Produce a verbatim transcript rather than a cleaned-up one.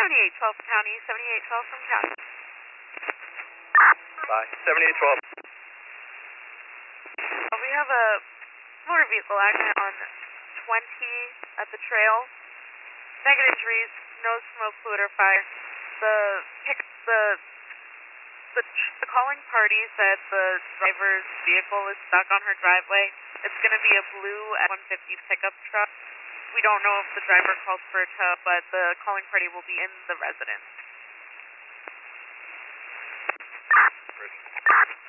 seventy-eight twelve County, seventy-eight twelve from County. Bye. seventy-eight twelve. Uh, we have a motor vehicle accident on twenty at the trail. Negative injuries, no smoke, fluid, or fire. The pick, the the the calling party said the driver's vehicle is stuck on her driveway. It's going to be a blue F one fifty pickup truck. We don't know if the driver calls for a tow, but the calling party will be in the residence. Bridge.